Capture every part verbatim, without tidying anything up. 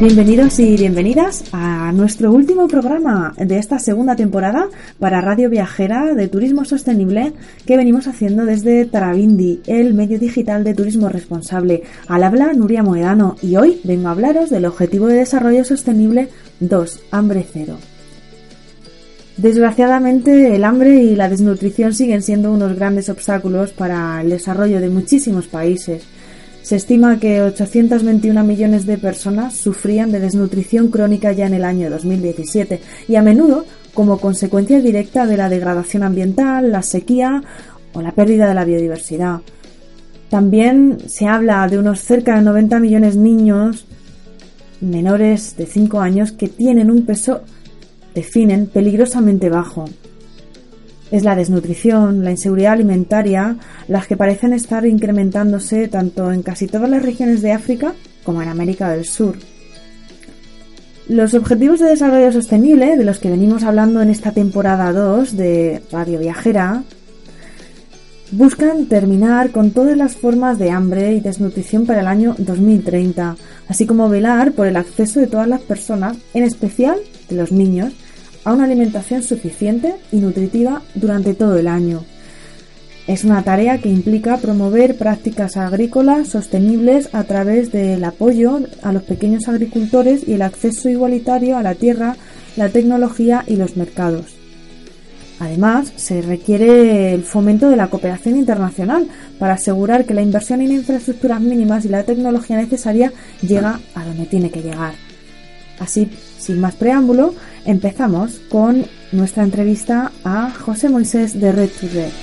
Bienvenidos y bienvenidas a nuestro último programa de esta segunda temporada para Radio Viajera de Turismo Sostenible que venimos haciendo desde Tarabindi, el medio digital de turismo responsable. Al habla Nuria Moedano y hoy vengo a hablaros del Objetivo de Desarrollo Sostenible dos, Hambre Cero. Desgraciadamente, el hambre y la desnutrición siguen siendo unos grandes obstáculos para el desarrollo de muchísimos países. Se estima que ochocientos veintiuno millones de personas sufrían de desnutrición crónica ya en el año dos mil diecisiete y a menudo como consecuencia directa de la degradación ambiental, la sequía o la pérdida de la biodiversidad. También se habla de unos cerca de noventa millones de niños menores de cinco años que tienen un peso, definen, peligrosamente bajo. Es la desnutrición, la inseguridad alimentaria, las que parecen estar incrementándose tanto en casi todas las regiones de África como en América del Sur. Los Objetivos de Desarrollo Sostenible, de los que venimos hablando en esta temporada dos de Radio Viajera, buscan terminar con todas las formas de hambre y desnutrición para el año dos mil treinta, así como velar por el acceso de todas las personas, en especial de los niños, a una alimentación suficiente y nutritiva durante todo el año. Es una tarea que implica promover prácticas agrícolas sostenibles a través del apoyo a los pequeños agricultores y el acceso igualitario a la tierra, la tecnología y los mercados. Además, se requiere el fomento de la cooperación internacional para asegurar que la inversión en infraestructuras mínimas y la tecnología necesaria llega a donde tiene que llegar. Así, sin más preámbulo, empezamos con nuestra entrevista a José Moisés de Red to Red.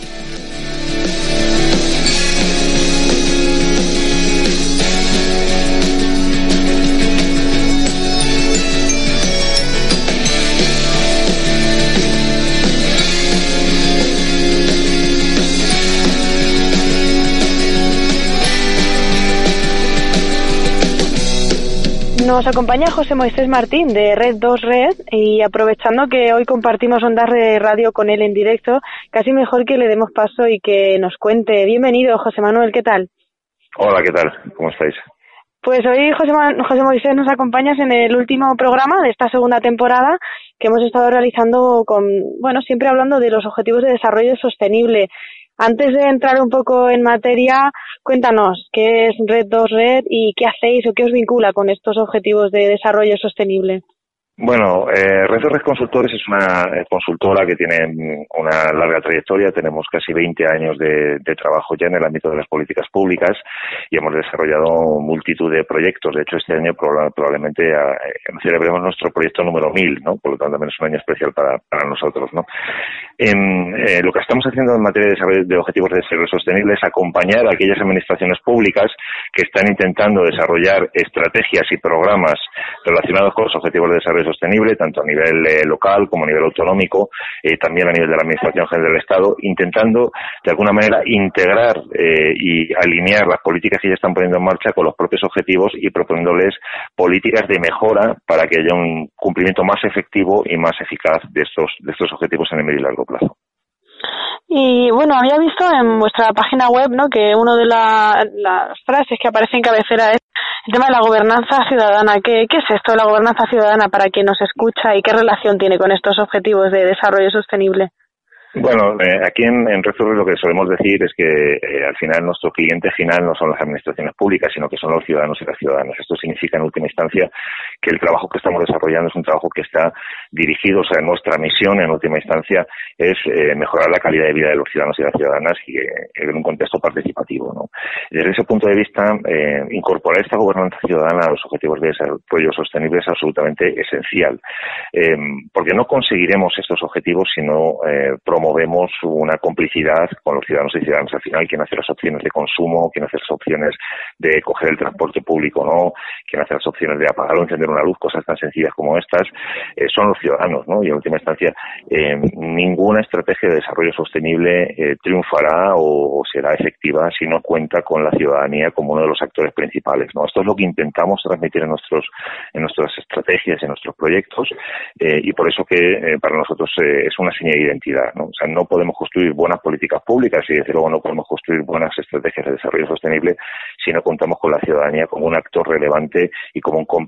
Nos acompaña José Moisés Martín de Red dos Red y aprovechando que hoy compartimos ondas de radio con él en directo, casi mejor que le demos paso y que nos cuente. Bienvenido, José Manuel, ¿qué tal? Hola, ¿qué tal? ¿Cómo estáis? Pues hoy, José, Man- José Moisés, nos acompañas en el último programa de esta segunda temporada que hemos estado realizando con, bueno, siempre hablando de los Objetivos de Desarrollo Sostenible. Antes de entrar un poco en materia, cuéntanos, ¿qué es Red dos Red y qué hacéis o qué os vincula con estos Objetivos de Desarrollo Sostenible? Bueno, eh, Red dos Red Consultores es una consultora que tiene una larga trayectoria. Tenemos casi veinte años de, de trabajo ya en el ámbito de las políticas públicas y hemos desarrollado multitud de proyectos. De hecho, este año probablemente eh, celebremos nuestro proyecto número mil, ¿no? Por lo tanto, también es un año especial para, para nosotros, ¿no? En, eh, lo que estamos haciendo en materia de, desarrollo, de objetivos de desarrollo sostenible es acompañar a aquellas administraciones públicas que están intentando desarrollar estrategias y programas relacionados con los objetivos de desarrollo sostenible, tanto a nivel eh, local como a nivel autonómico, eh, también a nivel de la Administración General del Estado, intentando de alguna manera integrar eh, y alinear las políticas que ya están poniendo en marcha con los propios objetivos y proponiéndoles políticas de mejora para que haya un cumplimiento más efectivo y más eficaz de estos, de estos objetivos en el medio y largo plazo. Y bueno, había visto en vuestra página web, ¿no?, que una de la, las frases que aparece en cabecera es el tema de la gobernanza ciudadana. ¿Qué, qué es esto de la gobernanza ciudadana para quien nos escucha y qué relación tiene con estos objetivos de desarrollo sostenible? Bueno, eh, aquí en, en Red dos Red lo que solemos decir es que eh, al final nuestro cliente final no son las administraciones públicas, sino que son los ciudadanos y las ciudadanas. Esto significa en última instancia que el trabajo que estamos desarrollando es un trabajo que está dirigido, o sea, nuestra misión en última instancia es eh, mejorar la calidad de vida de los ciudadanos y las ciudadanas y eh, en un contexto participativo, ¿no? Desde ese punto de vista, eh, incorporar esta gobernanza ciudadana a los objetivos de desarrollo sostenible es absolutamente esencial, eh, porque no conseguiremos estos objetivos si no eh, promovemos una complicidad con los ciudadanos y ciudadanas. Al final, quien hace las opciones de consumo, quien hace las opciones de coger el transporte público, no, quien hace las opciones de apagar o encender una luz, cosas tan sencillas como estas, eh, son los ciudadanos, ¿no? Y en última instancia, eh, ninguna estrategia de desarrollo sostenible eh, triunfará o, o será efectiva si no cuenta con la ciudadanía como uno de los actores principales, ¿no? Esto es lo que intentamos transmitir en nuestros en nuestras estrategias, en nuestros proyectos, eh, y por eso que eh, para nosotros eh, es una señal de identidad, ¿no? O sea, no podemos construir buenas políticas públicas y desde luego no podemos construir buenas estrategias de desarrollo sostenible si no contamos con la ciudadanía como un actor relevante y como un cómplice de los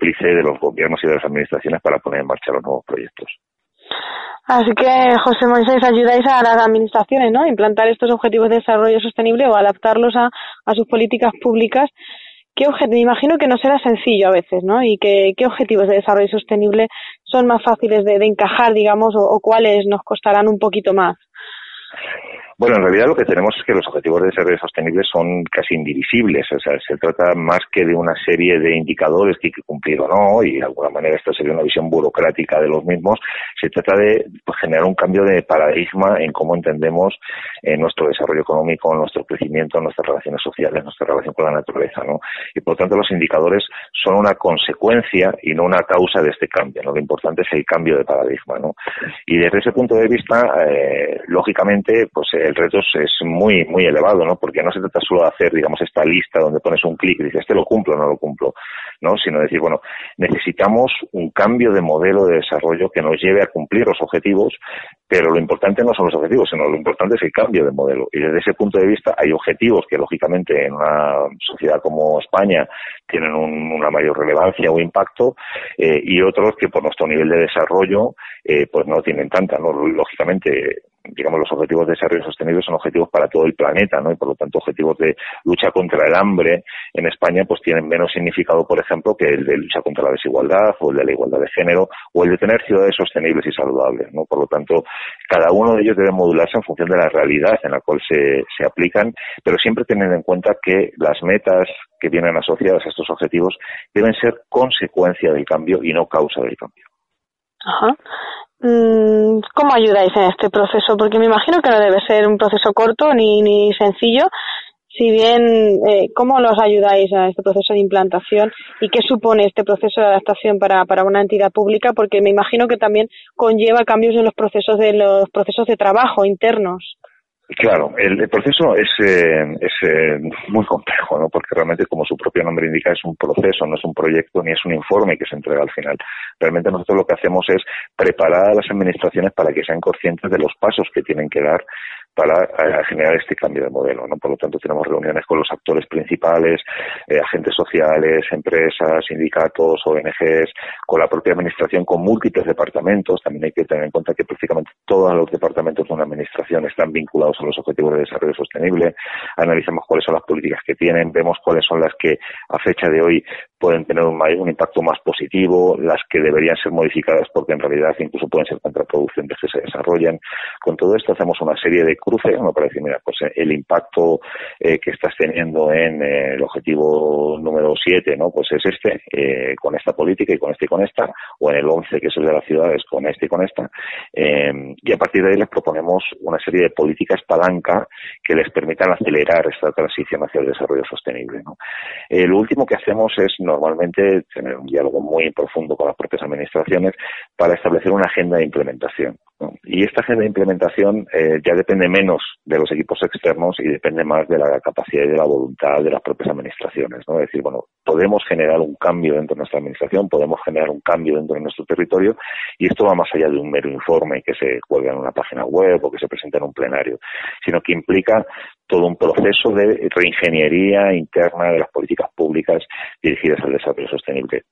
los gobiernos y de las administraciones para poner en marcha los nuevos proyectos. Así que, José Moisés, ayudáis a las administraciones, ¿no?, a implantar estos objetivos de desarrollo sostenible o adaptarlos a, a sus políticas públicas. ¿Qué objeto? Me imagino que no será sencillo a veces, ¿no? Y que, ¿qué objetivos de desarrollo sostenible son más fáciles de, de encajar, digamos, o, o cuáles nos costarán un poquito más? Bueno, en realidad lo que tenemos es que los objetivos de desarrollo sostenible son casi indivisibles, o sea, se trata más que de una serie de indicadores que hay que cumplir o no, y de alguna manera esto sería una visión burocrática de los mismos. Se trata de pues, generar un cambio de paradigma en cómo entendemos eh, nuestro desarrollo económico, nuestro crecimiento, nuestras relaciones sociales, nuestra relación con la naturaleza, ¿no? Y por lo tanto los indicadores son una consecuencia y no una causa de este cambio, ¿no? Lo importante es el cambio de paradigma, ¿no? Y desde ese punto de vista, eh, lógicamente, pues el reto es muy muy elevado, ¿no? Porque no se trata solo de hacer, digamos, esta lista donde pones un clic y dices, este lo cumplo o no lo cumplo, ¿no? Sino decir, bueno, necesitamos un cambio de modelo de desarrollo que nos lleve a cumplir los objetivos, pero lo importante no son los objetivos, sino lo importante es el cambio de modelo. Y desde ese punto de vista hay objetivos que, lógicamente, en una sociedad como España tienen un, una mayor relevancia o impacto, eh, y otros que por nuestro nivel de desarrollo eh, pues no tienen tanta, ¿no? Lógicamente, digamos, los objetivos de desarrollo sostenible son objetivos para todo el planeta, ¿no? Y por lo tanto, objetivos de lucha contra el hambre en España pues tienen menos significado, por ejemplo, que el de lucha contra la desigualdad o el de la igualdad de género o el de tener ciudades sostenibles y saludables, ¿no? Por lo tanto, cada uno de ellos debe modularse en función de la realidad en la cual se, se aplican, pero siempre teniendo en cuenta que las metas que vienen asociadas a estos objetivos deben ser consecuencia del cambio y no causa del cambio. Ajá. ¿Cómo ayudáis en este proceso? Porque me imagino que no debe ser un proceso corto ni, ni sencillo. Si bien, eh, ¿cómo los ayudáis a este proceso de implantación y qué supone este proceso de adaptación para, para una entidad pública? Porque me imagino que también conlleva cambios en los procesos de los procesos de trabajo internos. Claro, el, el proceso es, eh, es eh, muy complejo, ¿no? Porque realmente, como su propio nombre indica, es un proceso, no es un proyecto ni es un informe que se entrega al final. Realmente nosotros lo que hacemos es preparar a las administraciones para que sean conscientes de los pasos que tienen que dar para eh, generar este cambio de modelo, ¿no? Por lo tanto, tenemos reuniones con los actores principales, eh, agentes sociales, empresas, sindicatos, O N Ges, con la propia administración, con múltiples departamentos. También hay que tener en cuenta que prácticamente todos los departamentos de una administración están vinculados a los objetivos de desarrollo sostenible. Analizamos cuáles son las políticas que tienen, vemos cuáles son las que a fecha de hoy pueden tener un, un impacto más positivo, las que deberían ser modificadas porque en realidad incluso pueden ser contraproducentes que se desarrollan. Con todo esto hacemos una serie de cruces, ¿no? Para decir, mira, pues el impacto eh, que estás teniendo en eh, el objetivo número siete, ¿no? Pues es este, eh, con esta política y con esta y con esta, o en el once, que es el de las ciudades, con este y con esta, eh, y a partir de ahí les proponemos una serie de políticas palanca que les permitan acelerar esta transición hacia el desarrollo sostenible, ¿no? Eh, lo último que hacemos es normalmente tener un diálogo muy profundo con las propias administraciones para establecer una agenda de implementación, ¿no? Y esta agenda de implementación eh, ya depende menos de los equipos externos y depende más de la capacidad y de la voluntad de las propias administraciones, ¿no? Es decir, bueno, podemos generar un cambio dentro de nuestra administración, podemos generar un cambio dentro de nuestro territorio y esto va más allá de un mero informe que se cuelga en una página web o que se presenta en un plenario, sino que implica todo un proceso de reingeniería interna de las políticas públicas dirigidas al desarrollo sostenible.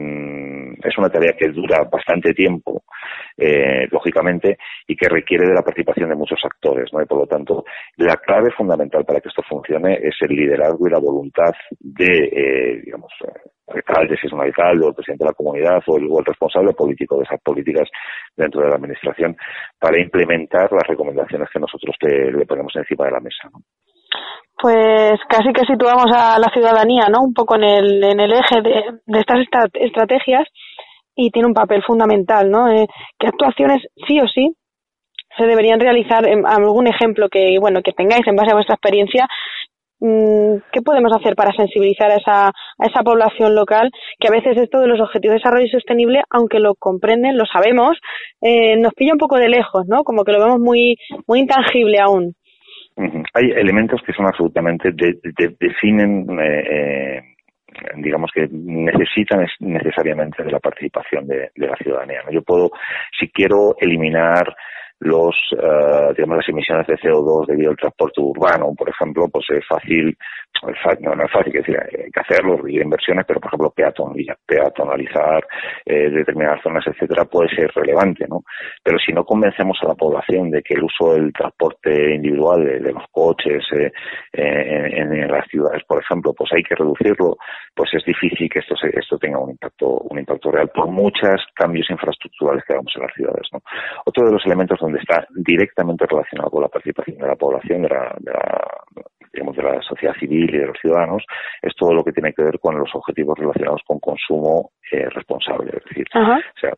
Es una tarea que dura bastante tiempo, eh, lógicamente, y que requiere de la participación de muchos actores, ¿no? Y por lo tanto, la clave fundamental para que esto funcione es el liderazgo y la voluntad de, eh, digamos, alcalde, si es un alcalde o el presidente de la comunidad o el, o el responsable político de esas políticas dentro de la administración para implementar las recomendaciones que nosotros te, le ponemos encima de la mesa, ¿no? Pues casi que situamos a la ciudadanía, ¿no? Un poco en el, en el eje de, de estas estrategias y tiene un papel fundamental, ¿no? Eh, ¿Qué actuaciones sí o sí se deberían realizar? En algún ejemplo que, bueno, que tengáis en base a vuestra experiencia, ¿qué podemos hacer para sensibilizar a esa, a esa población local? Que a veces esto de los objetivos de desarrollo sostenible, aunque lo comprenden, lo sabemos, eh, nos pilla un poco de lejos, ¿no? Como que lo vemos muy, muy intangible aún. Uh-huh. Hay elementos que son absolutamente, de, de, definen, eh, eh, digamos que necesitan necesariamente de la participación de, de la ciudadanía, ¿no? Yo puedo, si quiero eliminar los, uh, digamos, las emisiones de C O dos debido al transporte urbano, por ejemplo, pues es fácil no, no es fácil, es decir, hay que hacerlo, requerir inversiones, pero por ejemplo peatonalizar, peatonalizar eh, determinadas zonas, etcétera, puede ser relevante, ¿no? Pero si no convencemos a la población de que el uso del transporte individual, de, de los coches eh, eh, en, en las ciudades, por ejemplo, pues hay que reducirlo, pues es difícil que esto se, esto tenga un impacto un impacto real por muchos cambios infraestructurales que hagamos en las ciudades, ¿no? Otro de los elementos donde está directamente relacionado con la participación de la población, de la, de la digamos, de la sociedad civil y de los ciudadanos, es todo lo que tiene que ver con los objetivos relacionados con consumo eh, responsable. Es decir, uh-huh. o sea,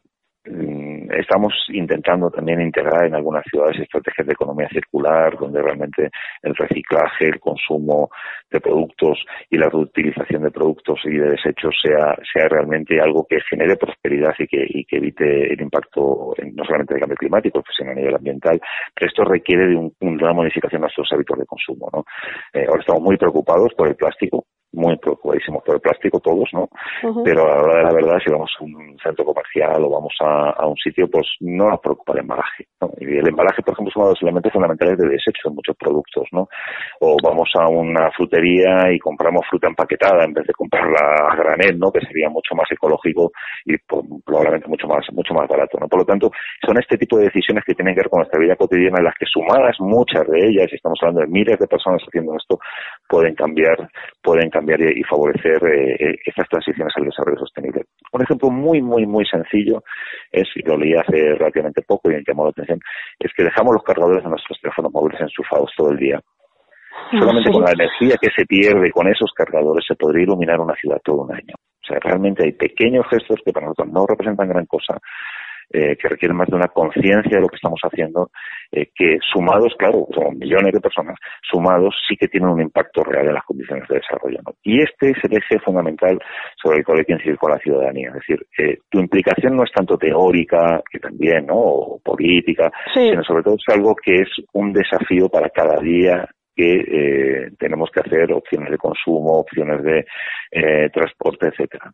estamos intentando también integrar en algunas ciudades estrategias de economía circular, donde realmente el reciclaje, el consumo de productos y la reutilización de productos y de desechos sea sea realmente algo que genere prosperidad y que y que evite el impacto en, no solamente del cambio climático, sino a nivel ambiental. Pero esto requiere de un, una modificación de nuestros hábitos de consumo, ¿no? Eh, ahora estamos muy preocupados por el plástico, muy preocupadísimos por el plástico todos, ¿no? Uh-huh. Pero a la hora de la verdad, si vamos a un centro comercial o vamos a, a un sitio, pues no nos preocupa el embalaje, ¿no? Y el embalaje, por ejemplo, es uno de los elementos fundamentales de desecho de muchos productos, ¿no? O vamos a una frutería y compramos fruta empaquetada en vez de comprarla a granel, ¿no? Que sería mucho más ecológico y pues, probablemente mucho más mucho más barato, ¿no? Por lo tanto, son este tipo de decisiones que tienen que ver con nuestra vida cotidiana, en las que sumadas muchas de ellas, y estamos hablando de miles de personas haciendo esto, pueden cambiar, pueden cambiar y favorecer eh, estas transiciones al desarrollo sostenible. Un ejemplo muy, muy, muy sencillo es, y lo leí hace relativamente poco y me llamó la atención, es que dejamos los cargadores de nuestros teléfonos móviles enchufados todo el día. Solamente con la energía que se pierde con esos cargadores se podría iluminar una ciudad todo un año. O sea, realmente hay pequeños gestos que para nosotros no representan gran cosa, Eh, que requieren más de una conciencia de lo que estamos haciendo, eh, que sumados, claro, son millones de personas, sumados sí que tienen un impacto real en las condiciones de desarrollo, ¿no? Y este es el eje fundamental sobre el cual hay que incidir con la ciudadanía. Es decir, eh, tu implicación no es tanto teórica, que también, ¿no?, o política, sí. sino sobre todo es algo que es un desafío para cada día que eh, tenemos que hacer opciones de consumo, opciones de eh, transporte, etcétera.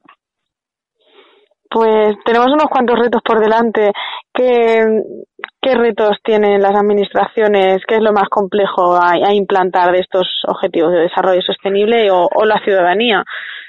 Pues tenemos unos cuantos retos por delante. ¿Qué, qué retos tienen las administraciones? ¿Qué es lo más complejo a, a implantar de estos objetivos de desarrollo sostenible o, o la ciudadanía?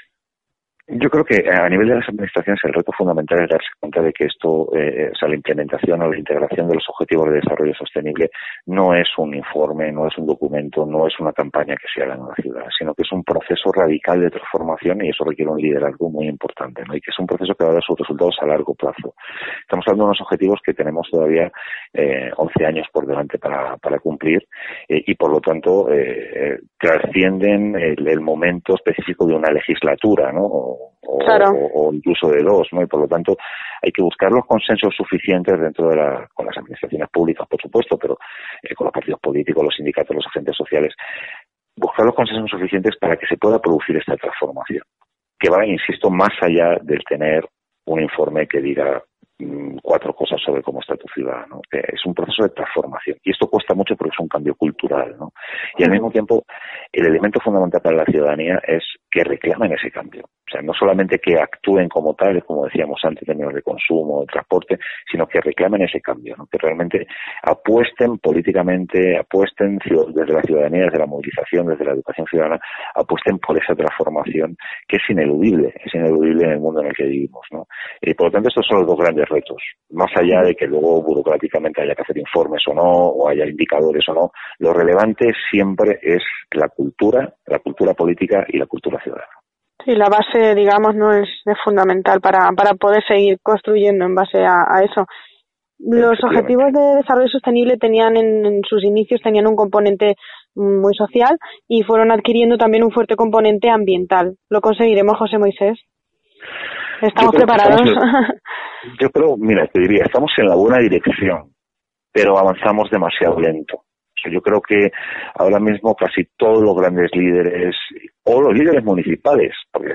Yo creo que a nivel de las administraciones el reto fundamental es darse cuenta de que esto, eh, o sea, la implementación o la integración de los objetivos de desarrollo sostenible no es un informe, no es un documento, no es una campaña que se haga en una ciudad, sino que es un proceso radical de transformación y eso requiere un liderazgo muy importante, ¿no? Y que es un proceso que va a dar sus resultados a largo plazo. Estamos hablando de unos objetivos que tenemos todavía eh, once años por delante para, para cumplir eh, y por lo tanto eh, trascienden el, el momento específico de una legislatura, ¿no? O, claro. o, o incluso de dos, ¿no? Y por lo tanto hay que buscar los consensos suficientes dentro de la, con las administraciones públicas, por supuesto, pero eh, con los partidos políticos, los sindicatos, los agentes sociales, buscar los consensos suficientes para que se pueda producir esta transformación, que va, insisto, más allá del tener un informe que diga mmm, cuatro cosas sobre cómo está tu ciudad, ¿no? Eh, es un proceso de transformación y esto cuesta mucho porque es un cambio cultural, ¿no? Y al mismo tiempo el elemento fundamental para la ciudadanía es que reclamen ese cambio. O sea, no solamente que actúen como tales, como decíamos antes, en términos de consumo, de transporte, sino que reclamen ese cambio, ¿no? Que realmente apuesten políticamente, apuesten desde la ciudadanía, desde la movilización, desde la educación ciudadana, apuesten por esa transformación que es ineludible, es ineludible en el mundo en el que vivimos, ¿no? Y por lo tanto estos son los dos grandes retos. Más allá de que luego burocráticamente haya que hacer informes o no, o haya indicadores o no, lo relevante siempre es la cultura, la cultura política y la cultura ciudadana. Sí, la base, digamos, no es, es fundamental para, para poder seguir construyendo en base a, a eso. Los objetivos de desarrollo sostenible tenían en, en sus inicios tenían un componente muy social y fueron adquiriendo también un fuerte componente ambiental. ¿Lo conseguiremos, José Moisés? ¿Estamos yo preparados? Estamos, yo creo, mira, te diría, estamos en la buena dirección, pero avanzamos demasiado lento. Yo creo que ahora mismo casi todos los grandes líderes, o los líderes municipales, porque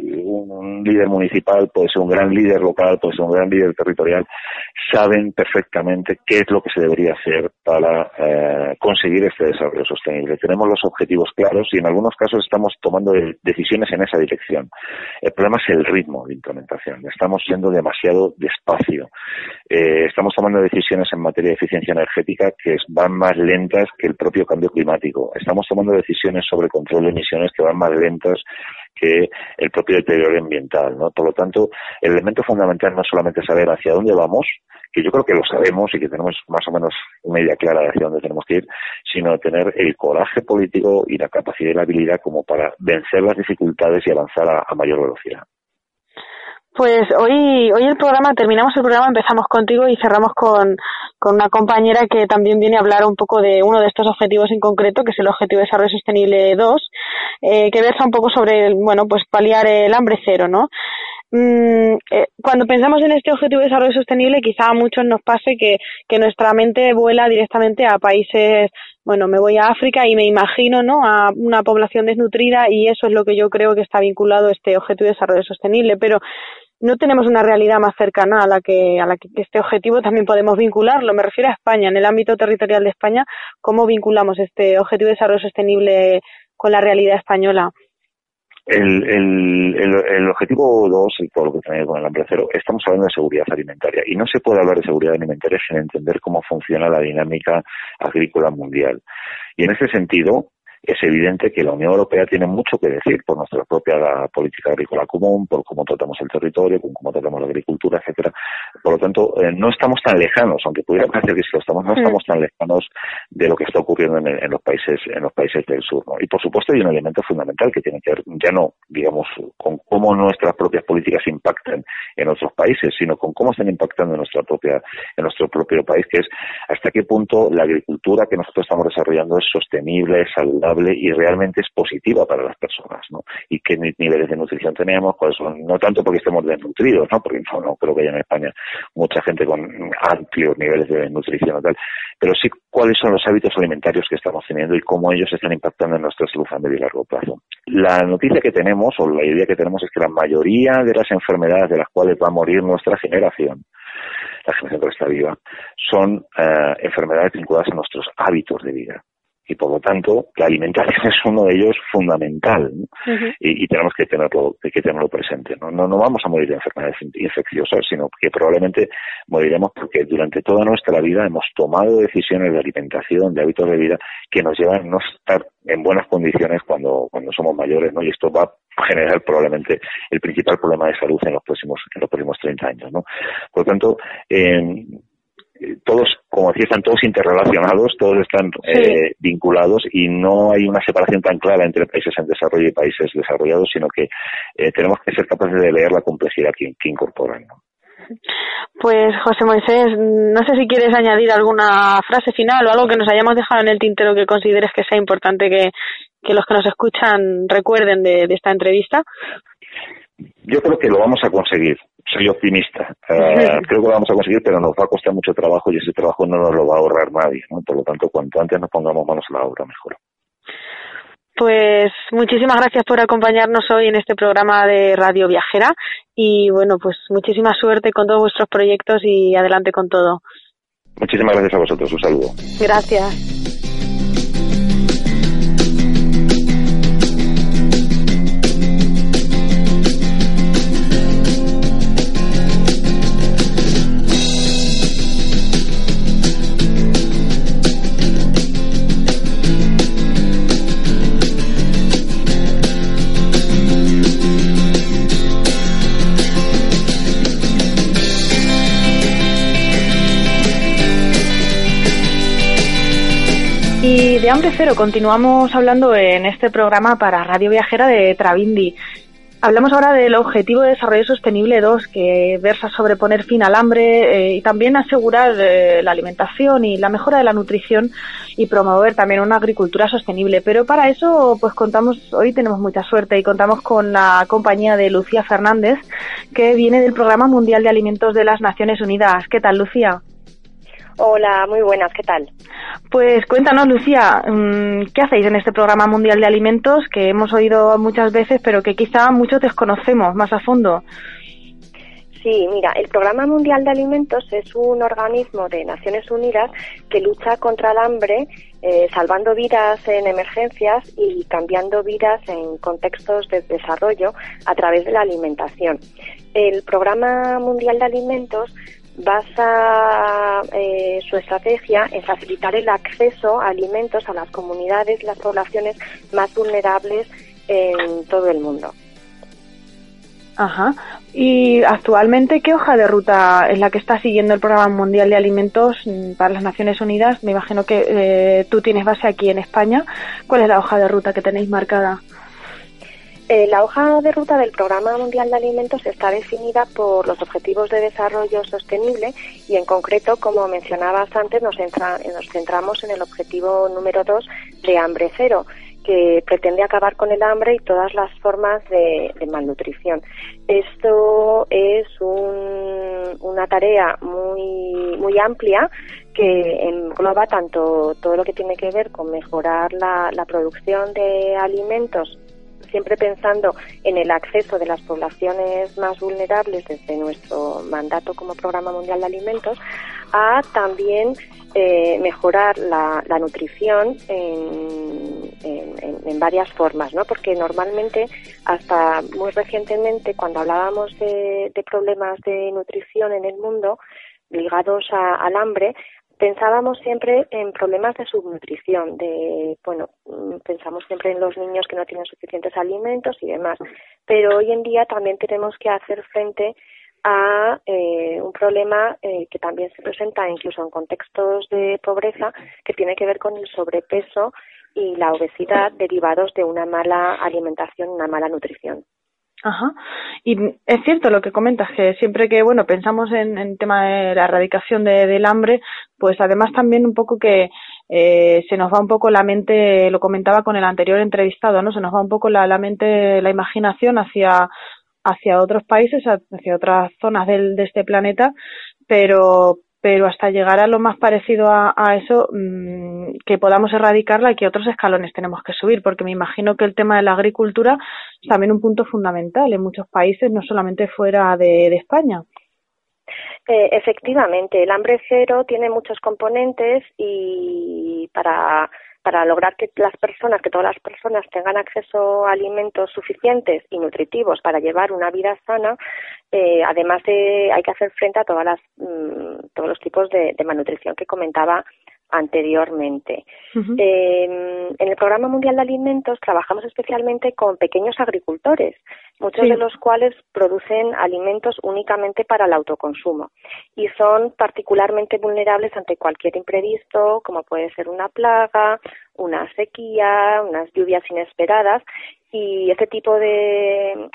un líder municipal puede ser un gran líder local, puede ser un gran líder territorial, saben perfectamente qué es lo que se debería hacer para eh, conseguir este desarrollo sostenible. Tenemos los objetivos claros y en algunos casos estamos tomando decisiones en esa dirección. El problema es el ritmo de implementación. Estamos yendo demasiado despacio. Eh, estamos tomando decisiones en materia de eficiencia energética que van más lentas que el propio cambio climático. Estamos tomando decisiones sobre control de emisiones que van más lentas que el propio deterioro ambiental, ¿no? Por lo tanto, el elemento fundamental no es solamente saber hacia dónde vamos, que yo creo que lo sabemos y que tenemos más o menos una idea clara de hacia dónde tenemos que ir, sino tener el coraje político y la capacidad y la habilidad como para vencer las dificultades y avanzar a, a mayor velocidad. Pues hoy hoy el programa, terminamos el programa, empezamos contigo y cerramos con, con una compañera que también viene a hablar un poco de uno de estos objetivos en concreto, que es el Objetivo de Desarrollo Sostenible dos, eh, que versa un poco sobre, bueno, pues paliar el hambre cero, ¿no? Mm, eh, cuando pensamos en este Objetivo de Desarrollo Sostenible, quizá a muchos nos pase que, que nuestra mente vuela directamente a países, bueno, me voy a África y me imagino, ¿no?, a una población desnutrida, y eso es lo que yo creo que está vinculado a este Objetivo de Desarrollo Sostenible, pero no tenemos una realidad más cercana a la que a la que este objetivo también podemos vincularlo. Me refiero a España, en el ámbito territorial de España, ¿cómo vinculamos este Objetivo de Desarrollo Sostenible con la realidad española? El, el, el, el objetivo dos, y todo lo que tiene con el hambre cero, estamos hablando de seguridad alimentaria, y no se puede hablar de seguridad alimentaria sin entender cómo funciona la dinámica agrícola mundial. Y en ese sentido, es evidente que la Unión Europea tiene mucho que decir por nuestra propia política agrícola común, por cómo tratamos el territorio, por cómo tratamos la agricultura, etcétera. Por lo tanto, eh, no estamos tan lejanos, aunque pudiera parecer que sí lo estamos, no estamos tan lejanos de lo que está ocurriendo en, en los países en los países del sur, ¿no? Y por supuesto hay un elemento fundamental que tiene que ver ya no, digamos, con cómo nuestras propias políticas impactan en otros países, sino con cómo están impactando en nuestra propia en nuestro propio país, que es hasta qué punto la agricultura que nosotros estamos desarrollando es sostenible, es saludable y realmente es positiva para las personas, ¿no? Y qué niveles de nutrición tenemos, cuáles son, no tanto porque estemos desnutridos, ¿no? Porque no, no creo que haya en España mucha gente con amplios niveles de nutrición o tal, pero sí cuáles son los hábitos alimentarios que estamos teniendo y cómo ellos están impactando en nuestra salud a medio y largo plazo. La noticia que tenemos, o la idea que tenemos, es que la mayoría de las enfermedades de las cuales va a morir nuestra generación, la generación que está viva, son eh, enfermedades vinculadas a nuestros hábitos de vida. Y por lo tanto, la alimentación es uno de ellos fundamental, ¿no? Uh-huh. y, y tenemos que tenerlo, que tenerlo presente, ¿no? No, no vamos a morir de enfermedades infecciosas, sino que probablemente moriremos porque durante toda nuestra vida hemos tomado decisiones de alimentación, de hábitos de vida, que nos llevan a no estar en buenas condiciones cuando, cuando somos mayores, ¿no? Y esto va a generar probablemente el principal problema de salud en los próximos, en los próximos treinta años, ¿no? Por lo tanto, eh, todos, como decía, están todos interrelacionados, todos están sí. eh, vinculados, y no hay una separación tan clara entre países en desarrollo y países desarrollados, sino que eh, tenemos que ser capaces de leer la complejidad que, que incorporan, ¿no? Pues José Moisés, no sé si quieres añadir alguna frase final o algo que nos hayamos dejado en el tintero que consideres que sea importante que, que los que nos escuchan recuerden de, de esta entrevista. Yo creo que lo vamos a conseguir. Soy optimista. Uh, creo que lo vamos a conseguir, pero nos va a costar mucho trabajo y ese trabajo no nos lo va a ahorrar nadie, ¿no? Por lo tanto, cuanto antes nos pongamos manos a la obra, mejor. Pues muchísimas gracias por acompañarnos hoy en este programa de Radio Viajera y bueno, pues muchísima suerte con todos vuestros proyectos y adelante con todo. Muchísimas gracias a vosotros. Un saludo. Gracias. Y de hambre cero continuamos hablando en este programa para Radio Viajera de Travindi. Hablamos ahora del Objetivo de Desarrollo Sostenible dos, que versa sobre poner fin al hambre eh, y también asegurar eh, la alimentación y la mejora de la nutrición y promover también una agricultura sostenible. Pero para eso, pues contamos, hoy tenemos mucha suerte y contamos con la compañía de Lucía Fernández, que viene del Programa Mundial de Alimentos de las Naciones Unidas. ¿Qué tal, Lucía? Hola, muy buenas, ¿qué tal? Pues cuéntanos, Lucía, ¿qué hacéis en este Programa Mundial de Alimentos que hemos oído muchas veces, pero que quizá muchos desconocemos más a fondo? Sí, mira, el Programa Mundial de Alimentos es un organismo de Naciones Unidas que lucha contra el hambre, eh, salvando vidas en emergencias y cambiando vidas en contextos de desarrollo a través de la alimentación. El Programa Mundial de Alimentos basa eh, su estrategia en facilitar el acceso a alimentos a las comunidades y las poblaciones más vulnerables en todo el mundo. Ajá. Y actualmente, ¿qué hoja de ruta es la que está siguiendo el Programa Mundial de Alimentos para las Naciones Unidas? Me imagino que eh, tú tienes base aquí en España. ¿Cuál es la hoja de ruta que tenéis marcada? Eh, la hoja de ruta del Programa Mundial de Alimentos está definida por los Objetivos de Desarrollo Sostenible y, en concreto, como mencionabas antes, nos, entra, nos centramos en el objetivo número dos de hambre cero, que pretende acabar con el hambre y todas las formas de, de malnutrición. Esto es un, una tarea muy, muy amplia que engloba tanto todo lo que tiene que ver con mejorar la, la producción de alimentos, siempre pensando en el acceso de las poblaciones más vulnerables desde nuestro mandato como Programa Mundial de Alimentos, a también eh, mejorar la, la nutrición en, en, en varias formas, ¿no? Porque normalmente, hasta muy recientemente, cuando hablábamos de, de problemas de nutrición en el mundo ligados a, al hambre, pensábamos siempre en problemas de subnutrición, de, bueno, pensamos siempre en los niños que no tienen suficientes alimentos y demás, pero hoy en día también tenemos que hacer frente a eh, un problema eh, que también se presenta incluso en contextos de pobreza, que tiene que ver con el sobrepeso y la obesidad derivados de una mala alimentación, una mala nutrición. Ajá. Y es cierto lo que comentas, que siempre que, bueno, pensamos en el tema de la erradicación de, del hambre, pues además también un poco que eh, se nos va un poco la mente, lo comentaba con el anterior entrevistado, ¿no? Se nos va un poco la, la mente, la imaginación hacia hacia otros países, hacia otras zonas del, de este planeta, pero pero hasta llegar a lo más parecido a, a eso, mmm, que podamos erradicarla y que otros escalones tenemos que subir, porque me imagino que el tema de la agricultura es también un punto fundamental en muchos países, no solamente fuera de, de España. Eh, efectivamente, el hambre cero tiene muchos componentes y para para lograr que las personas, que todas las personas tengan acceso a alimentos suficientes y nutritivos para llevar una vida sana, eh, además de hay que hacer frente a todas las mmm, todos los tipos de, de malnutrición que comentaba anteriormente. Uh-huh. Eh, en el Programa Mundial de Alimentos trabajamos especialmente con pequeños agricultores, muchos sí. de los cuales producen alimentos únicamente para el autoconsumo y son particularmente vulnerables ante cualquier imprevisto, como puede ser una plaga, una sequía, unas lluvias inesperadas, y este tipo de,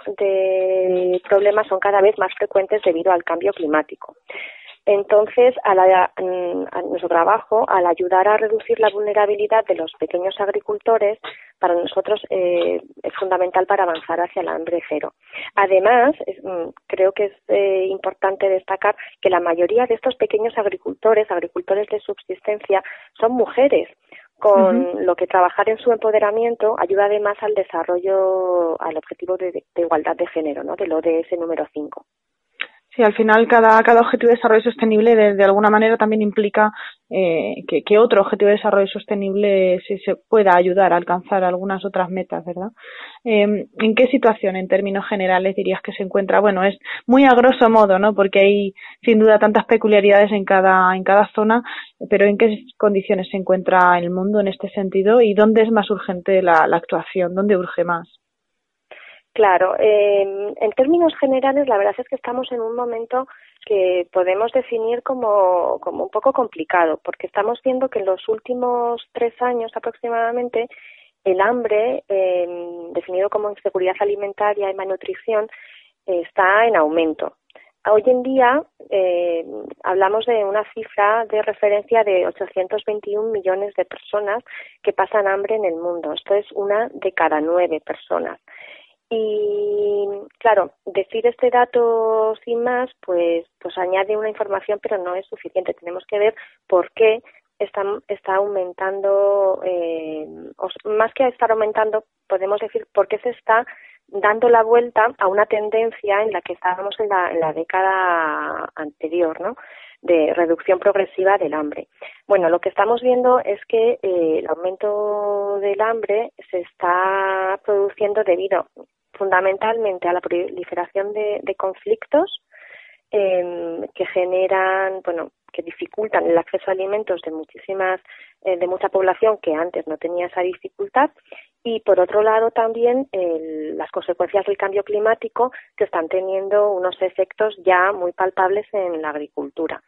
de problemas son cada vez más frecuentes debido al cambio climático. Entonces, a, la, a nuestro trabajo, al ayudar a reducir la vulnerabilidad de los pequeños agricultores, para nosotros eh, es fundamental para avanzar hacia el hambre cero. Además, es, creo que es eh, importante destacar que la mayoría de estos pequeños agricultores, agricultores de subsistencia, son mujeres, con uh-huh. lo que trabajar en su empoderamiento ayuda además al desarrollo, al objetivo de, de igualdad de género, ¿no? Del O D S número cinco. Sí, al final cada, cada objetivo de desarrollo sostenible de, de alguna manera también implica eh, que, que otro objetivo de desarrollo sostenible se, se pueda ayudar a alcanzar algunas otras metas, ¿verdad? Eh, ¿En qué situación, en términos generales, dirías que se encuentra? Bueno, es muy a grosso modo, ¿no? Porque hay sin duda tantas peculiaridades en cada, en cada zona, pero ¿en qué condiciones se encuentra el mundo en este sentido? ¿Y dónde es más urgente la, la actuación? ¿Dónde urge más? Claro, eh, en términos generales la verdad es que estamos en un momento que podemos definir como, como un poco complicado, porque estamos viendo que en los últimos tres años aproximadamente el hambre, eh, definido como inseguridad alimentaria y malnutrición, eh, está en aumento. Hoy en día eh, hablamos de una cifra de referencia de ochocientos veintiún millones de personas que pasan hambre en el mundo. Esto es una de cada nueve personas. Y claro, decir este dato sin más, pues, pues añade una información, pero no es suficiente. Tenemos que ver por qué está, está aumentando, eh, o más que estar aumentando, podemos decir por qué se está dando la vuelta a una tendencia en la que estábamos en la, en la década anterior, ¿no?, de reducción progresiva del hambre. Bueno, lo que estamos viendo es que eh, el aumento del hambre se está produciendo debido fundamentalmente a la proliferación de, de conflictos eh, que generan, bueno, que dificultan el acceso a alimentos de muchísimas, eh, de mucha población que antes no tenía esa dificultad, y por otro lado también el, las consecuencias del cambio climático, que están teniendo unos efectos ya muy palpables en la agricultura.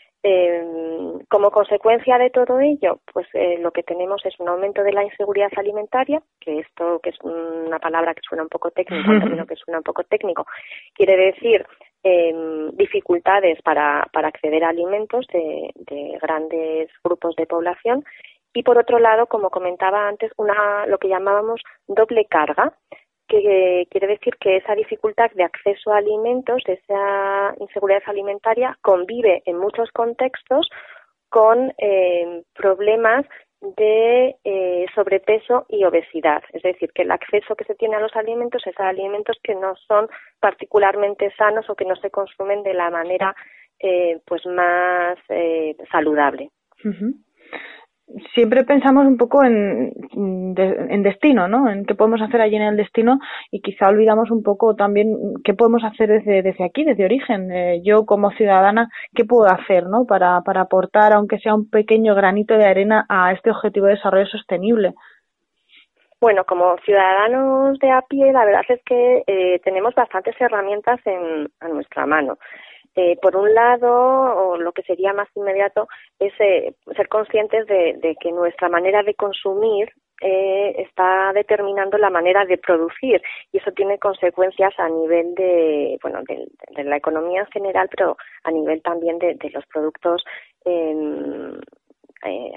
Eh, como consecuencia de todo ello, pues eh, lo que tenemos es un aumento de la inseguridad alimentaria, que esto, que es una palabra que suena un poco técnica, un término que suena un poco técnico, quiere decir eh, dificultades para, para acceder a alimentos de, de grandes grupos de población, y por otro lado, como comentaba antes, una lo que llamábamos doble carga, que quiere decir que esa dificultad de acceso a alimentos, esa inseguridad alimentaria, convive en muchos contextos con eh, problemas de eh, sobrepeso y obesidad. Es decir, que el acceso que se tiene a los alimentos es a alimentos que no son particularmente sanos o que no se consumen de la manera eh, pues más eh, saludable. Uh-huh. Siempre pensamos un poco en, en destino, ¿no? En qué podemos hacer allí en el destino, y quizá olvidamos un poco también qué podemos hacer desde, desde aquí, desde origen. Eh, yo como ciudadana, ¿qué puedo hacer, ¿no?, para, para aportar, aunque sea un pequeño granito de arena, a este objetivo de desarrollo sostenible? Bueno, como ciudadanos de a pie, la verdad es que eh, tenemos bastantes herramientas en, a nuestra mano. Eh, por un lado, o lo que sería más inmediato, es eh, ser conscientes de, de que nuestra manera de consumir eh, está determinando la manera de producir, y eso tiene consecuencias a nivel de, bueno, de, de la economía en general, pero a nivel también de, de los productos eh, eh,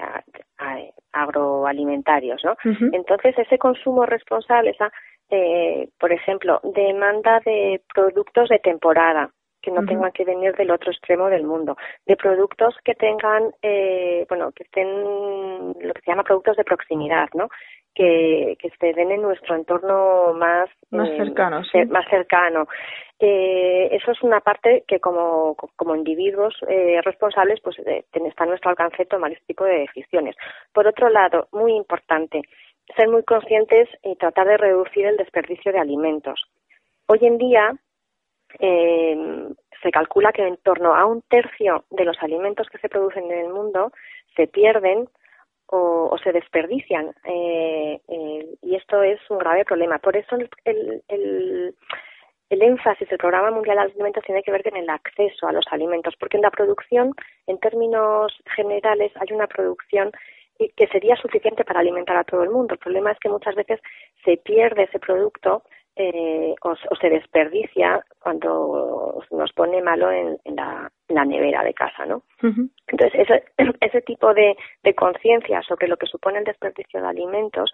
agroalimentarios, ¿no? Uh-huh. Entonces, ese consumo responsable, esa, eh, por ejemplo, demanda de productos de temporada, que no uh-huh. tengan que venir del otro extremo del mundo, de productos que tengan, eh, bueno, que estén, lo que se llama productos de proximidad, ¿no?, que, que se den en nuestro entorno más, más eh, cercano, sí. más cercano. Eh, eso es una parte que como, como individuos eh, responsables, pues eh, está a nuestro alcance tomar este tipo de decisiones. Por otro lado, muy importante, ser muy conscientes y tratar de reducir el desperdicio de alimentos. Hoy en día, Eh, se calcula que en torno a un tercio de los alimentos que se producen en el mundo se pierden o, o se desperdician, eh, eh, y esto es un grave problema. Por eso el, el, el, el énfasis del Programa Mundial de Alimentos tiene que ver con el acceso a los alimentos, porque en la producción, en términos generales, hay una producción que sería suficiente para alimentar a todo el mundo. El problema es que muchas veces se pierde ese producto eh, o, o se desperdicia cuando nos pone malo en, en, la, en la nevera de casa, ¿no? Uh-huh. Entonces, ese, ese tipo de, de conciencia sobre lo que supone el desperdicio de alimentos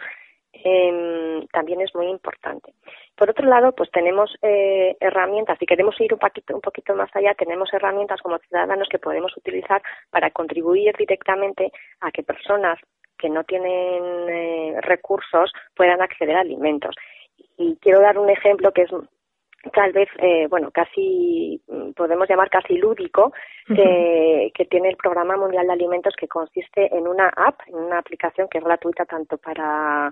eh, también es muy importante. Por otro lado, pues tenemos eh, herramientas, si queremos ir un poquito, un poquito más allá, tenemos herramientas como ciudadanos que podemos utilizar para contribuir directamente a que personas que no tienen eh, recursos puedan acceder a alimentos. Y quiero dar un ejemplo que es tal vez, eh, bueno, casi podemos llamar casi lúdico, que, uh-huh. que tiene el Programa Mundial de Alimentos, que consiste en una app, en una aplicación que es gratuita tanto para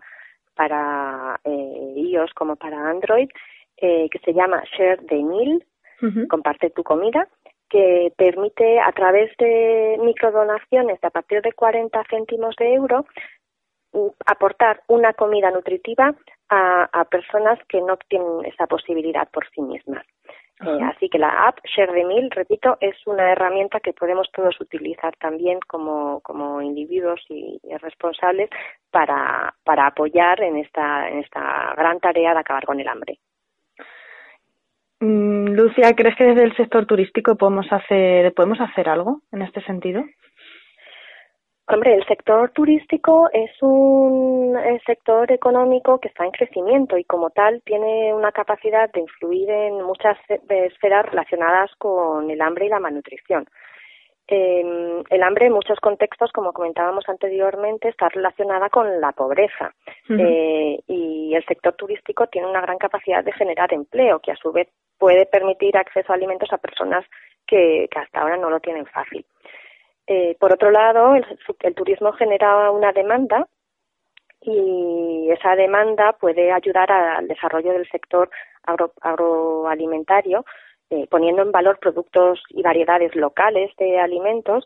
para eh, iOS como para Android, eh, que se llama Share the Meal, uh-huh. comparte tu comida, que permite a través de microdonaciones de a partir de cuarenta céntimos de euro aportar una comida nutritiva a, a personas que no tienen esa posibilidad por sí mismas. Uh-huh. Eh, así que la app Share the Meal, repito, es una herramienta que podemos todos utilizar también como, como individuos y, y responsables para, para apoyar en esta, en esta gran tarea de acabar con el hambre. Mm, Lucia, ¿crees que desde el sector turístico podemos hacer, podemos hacer algo en este sentido? Hombre, el sector turístico es un eh, sector económico que está en crecimiento y como tal tiene una capacidad de influir en muchas esferas relacionadas con el hambre y la malnutrición. Eh, el hambre en muchos contextos, como comentábamos anteriormente, está relacionada con la pobreza. Uh-huh. eh, y el sector turístico tiene una gran capacidad de generar empleo, que a su vez puede permitir acceso a alimentos a personas que, que hasta ahora no lo tienen fácil. Eh, por otro lado, el, el turismo genera una demanda y esa demanda puede ayudar al desarrollo del sector agro, agroalimentario, eh, poniendo en valor productos y variedades locales de alimentos.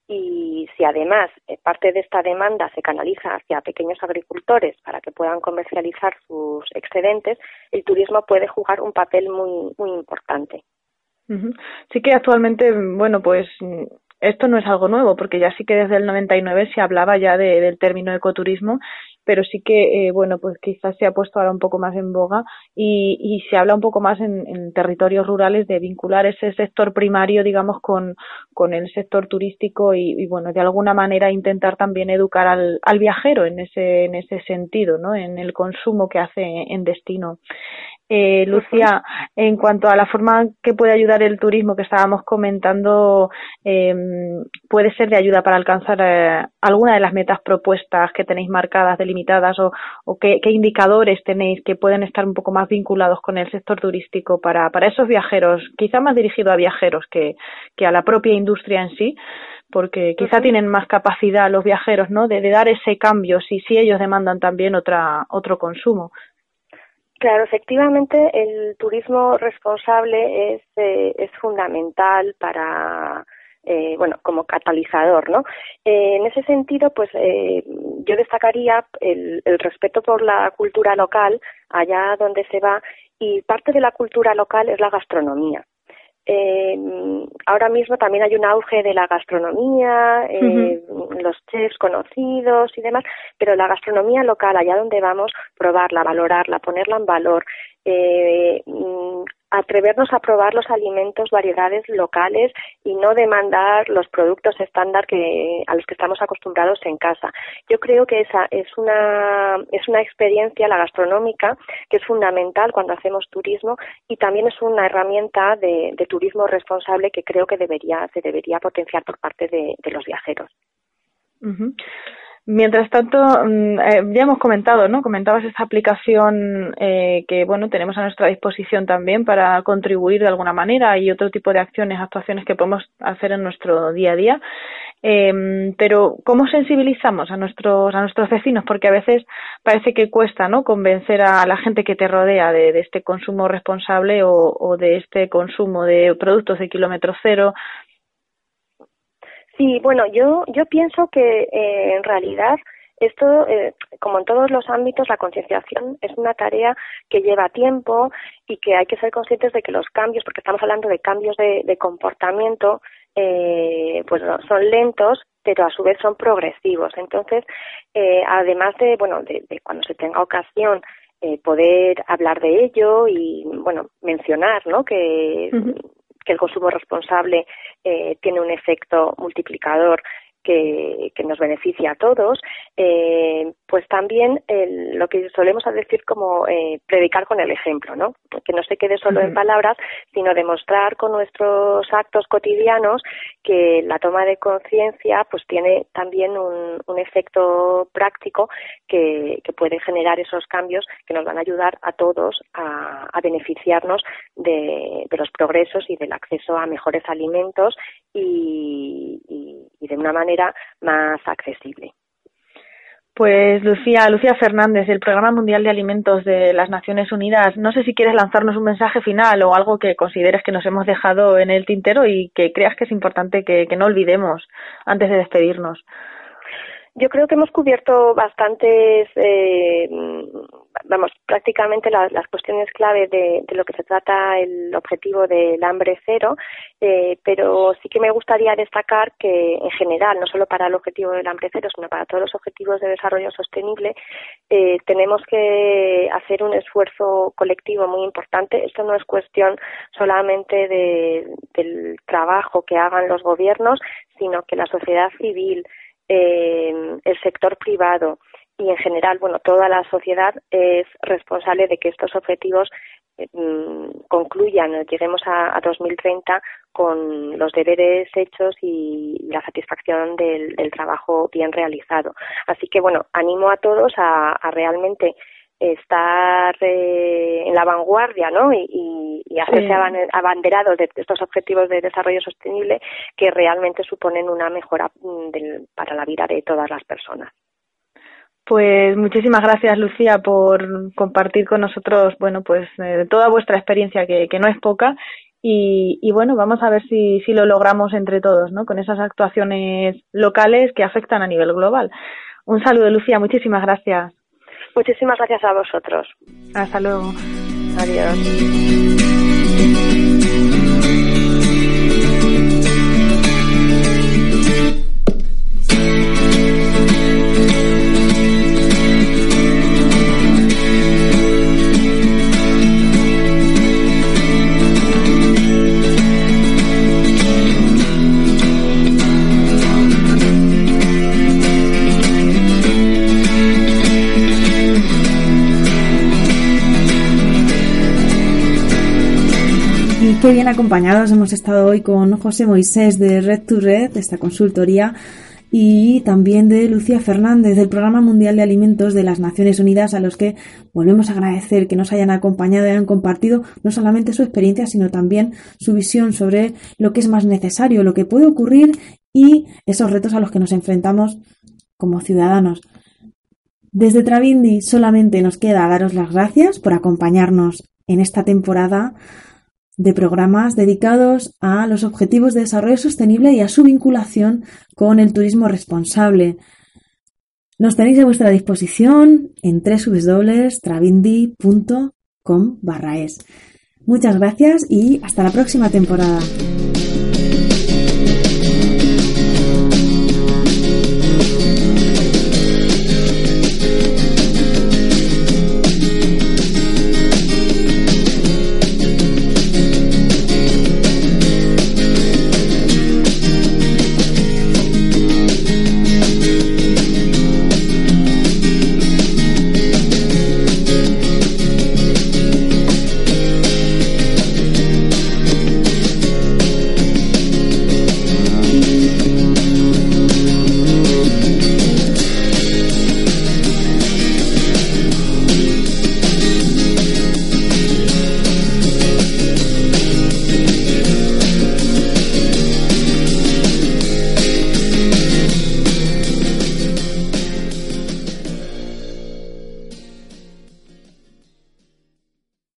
Y si además eh, parte de esta demanda se canaliza hacia pequeños agricultores para que puedan comercializar sus excedentes, el turismo puede jugar un papel muy, muy importante. Uh-huh. Sí que actualmente, bueno, pues esto no es algo nuevo, porque ya sí que desde el noventa y nueve se hablaba ya de, del término ecoturismo, pero sí que, eh, bueno, pues quizás se ha puesto ahora un poco más en boga y, y se habla un poco más en, en territorios rurales de vincular ese sector primario, digamos, con, con el sector turístico y, y, bueno, de alguna manera intentar también educar al, al viajero en ese, en ese sentido, ¿no? En el consumo que hace en destino. Eh, Lucía, en cuanto a la forma que puede ayudar el turismo que estábamos comentando, eh, ¿puede ser de ayuda para alcanzar eh, alguna de las metas propuestas que tenéis marcadas, delimitadas, o, o qué, qué indicadores tenéis que pueden estar un poco más vinculados con el sector turístico para, para esos viajeros, quizá más dirigido a viajeros que, que a la propia industria en sí? Porque quizá uh-huh. tienen más capacidad los viajeros, ¿no?, de, de dar ese cambio si, si ellos demandan también otra otro consumo. Claro, efectivamente, el turismo responsable es eh, es fundamental para, eh, bueno, como catalizador, ¿no? Eh, en ese sentido, pues eh, yo destacaría el, el respeto por la cultura local allá donde se va, y parte de la cultura local es la gastronomía. Eh, ahora mismo también hay un auge de la gastronomía, eh, uh-huh. los chefs conocidos y demás, pero la gastronomía local, allá donde vamos, probarla, valorarla, ponerla en valor, eh, atrevernos a probar los alimentos, variedades locales y no demandar los productos estándar que a los que estamos acostumbrados en casa. Yo creo que esa es una es una experiencia, la gastronómica, que es fundamental cuando hacemos turismo, y también es una herramienta de, de turismo responsable que creo que debería se debería potenciar por parte de, de los viajeros. Uh-huh. Mientras tanto, eh, ya hemos comentado, ¿no? Comentabas esta aplicación eh, que, bueno, tenemos a nuestra disposición también para contribuir de alguna manera, y otro tipo de acciones, actuaciones que podemos hacer en nuestro día a día. Eh, pero ¿cómo sensibilizamos a nuestros a nuestros vecinos? Porque a veces parece que cuesta, ¿no?, convencer a la gente que te rodea de, de este consumo responsable o, o de este consumo de productos de kilómetro cero. Sí, bueno, yo yo pienso que eh, en realidad esto, eh, como en todos los ámbitos, la concienciación es una tarea que lleva tiempo y que hay que ser conscientes de que los cambios, porque estamos hablando de cambios de, de comportamiento, eh, pues no, son lentos, pero a su vez son progresivos. Entonces, eh, además de, bueno, de, de cuando se tenga ocasión, eh, poder hablar de ello y, bueno, mencionar, ¿no?, que uh-huh. que el consumo responsable eh, tiene un efecto multiplicador que, que nos beneficia a todos, eh, pues también el, lo que solemos decir como eh, predicar con el ejemplo, ¿no? Que no se quede solo uh-huh. en palabras, sino demostrar con nuestros actos cotidianos que la toma de conciencia pues tiene también un, un efecto práctico que, que puede generar esos cambios que nos van a ayudar a todos a, a beneficiarnos de, de los progresos y del acceso a mejores alimentos y, y, y de una manera más accesible. Pues Lucía, Lucía Fernández, del Programa Mundial de Alimentos de las Naciones Unidas, no sé si quieres lanzarnos un mensaje final o algo que consideres que nos hemos dejado en el tintero y que creas que es importante que, que no olvidemos antes de despedirnos. Yo creo que hemos cubierto bastantes, eh, vamos, prácticamente las, las cuestiones clave de, de lo que se trata el objetivo del hambre cero, eh, pero sí que me gustaría destacar que en general, no solo para el objetivo del hambre cero, sino para todos los objetivos de desarrollo sostenible, eh, tenemos que hacer un esfuerzo colectivo muy importante. Esto no es cuestión solamente de, del trabajo que hagan los gobiernos, sino que la sociedad civil, eh, el sector privado y en general, bueno, toda la sociedad es responsable de que estos objetivos eh, concluyan, lleguemos a, a dos mil treinta con los deberes hechos y la satisfacción del, del trabajo bien realizado. Así que, bueno, animo a todos a, a realmente estar eh, en la vanguardia, ¿no? Y, y, y hacerse sí. abanderados de estos objetivos de desarrollo sostenible que realmente suponen una mejora del, para la vida de todas las personas. Pues muchísimas gracias, Lucía, por compartir con nosotros, bueno, pues eh, toda vuestra experiencia, que, que no es poca, y, y bueno, vamos a ver si, si lo logramos entre todos, ¿no? Con esas actuaciones locales que afectan a nivel global. Un saludo, Lucía, muchísimas gracias. Muchísimas gracias a vosotros. Hasta luego. Adiós. Qué bien acompañados hemos estado hoy con José Moisés de Red to Red, de esta consultoría, y también de Lucía Fernández del Programa Mundial de Alimentos de las Naciones Unidas, a los que volvemos a agradecer que nos hayan acompañado y hayan compartido no solamente su experiencia, sino también su visión sobre lo que es más necesario, lo que puede ocurrir y esos retos a los que nos enfrentamos como ciudadanos. Desde Travindi solamente nos queda daros las gracias por acompañarnos en esta temporada de programas dedicados a los objetivos de desarrollo sostenible y a su vinculación con el turismo responsable. Nos tenéis a vuestra disposición en doble u doble u doble u punto travindi punto com barra es. Muchas gracias y hasta la próxima temporada.